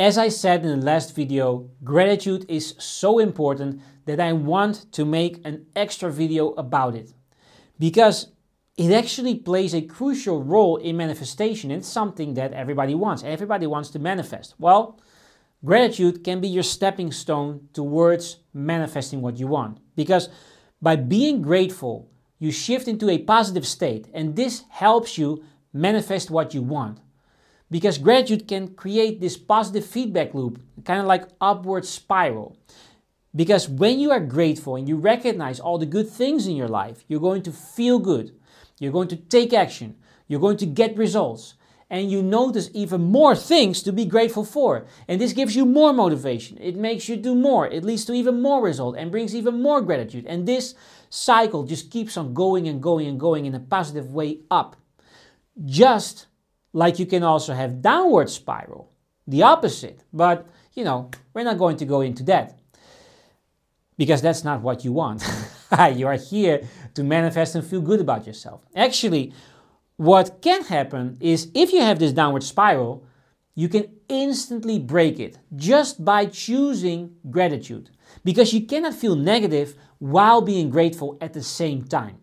As I said in the last video, gratitude is so important that I want to make an extra video about it. Because it actually plays a crucial role in manifestation. It's something that everybody wants. Everybody wants to manifest. Well, gratitude can be your stepping stone towards manifesting what you want. Because by being grateful, you shift into a positive state, and this helps you manifest what you want. Because gratitude can create this positive feedback loop, kind of like upward spiral. Because when you are grateful and you recognize all the good things in your life, you're going to feel good. You're going to take action. You're going to get results. And you notice even more things to be grateful for. And this gives you more motivation. It makes you do more. It leads to even more result and brings even more gratitude. And this cycle just keeps on going and going and going in a positive way up. Just like you can also have downward spiral, the opposite. But, we're not going to go into that. Because that's not what you want. You are here to manifest and feel good about yourself. Actually, what can happen is if you have this downward spiral, you can instantly break it just by choosing gratitude. Because you cannot feel negative while being grateful at the same time.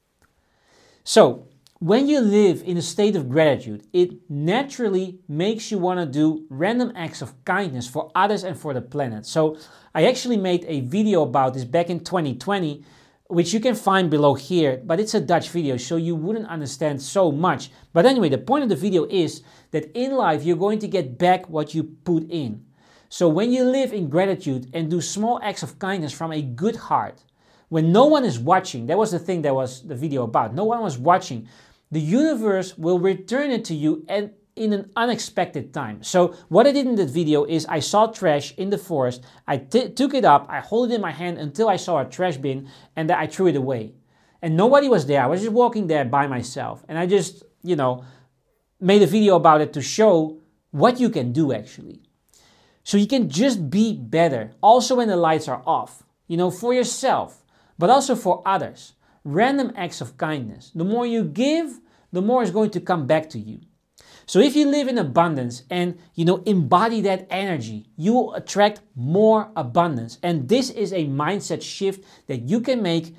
So, when you live in a state of gratitude, it naturally makes you want to do random acts of kindness for others and for the planet. So I actually made a video about this back in 2020, which you can find below here, but it's a Dutch video, so you wouldn't understand so much. But anyway, the point of the video is that in life, you're going to get back what you put in. So when you live in gratitude and do small acts of kindness from a good heart, when no one is watching, that was the thing that was the video about, no one was watching, the universe will return it to you in an unexpected time. So what I did in that video is I saw trash in the forest, I took it up, I hold it in my hand until I saw a trash bin, and then I threw it away. And nobody was there, I was just walking there by myself. And I just, made a video about it to show what you can do actually. So you can just be better, also when the lights are off, for yourself, but also for others. Random acts of kindness. The more you give, the more is going to come back to you. So if you live in abundance and, embody that energy, you will attract more abundance. And this is a mindset shift that you can make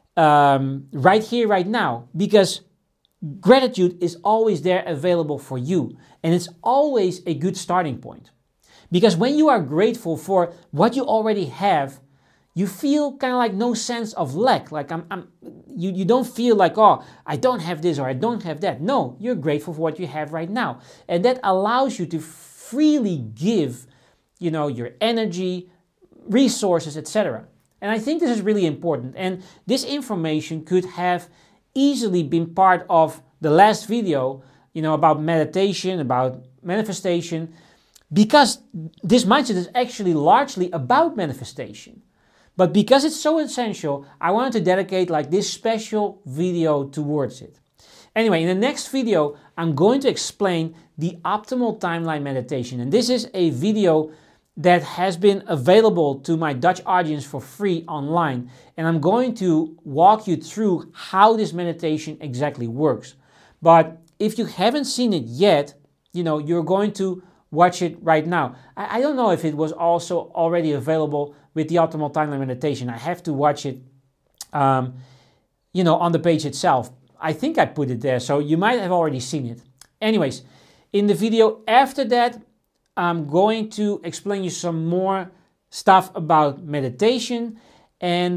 right here, right now, because gratitude is always there available for you. And it's always a good starting point. Because when you are grateful for what you already have, you feel kind of like no sense of lack. Like you don't feel like, oh, I don't have this or I don't have that. No, you're grateful for what you have right now. And that allows you to freely give, your energy, resources, etc. And I think this is really important. And this information could have easily been part of the last video, about meditation, about manifestation, because this mindset is actually largely about manifestation. But because it's so essential, I wanted to dedicate this special video towards it. Anyway, in the next video, I'm going to explain the optimal timeline meditation. And this is a video that has been available to my Dutch audience for free online. And I'm going to walk you through how this meditation exactly works. But if you haven't seen it yet, you're going to watch it right now. I don't know if it was also already available with the optimal timeline meditation. I have to watch it, on the page itself. I think I put it there, so you might have already seen it. Anyways, in the video after that, I'm going to explain you some more stuff about meditation. And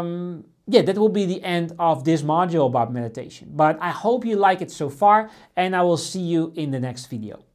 that will be the end of this module about meditation. But I hope you like it so far, and I will see you in the next video.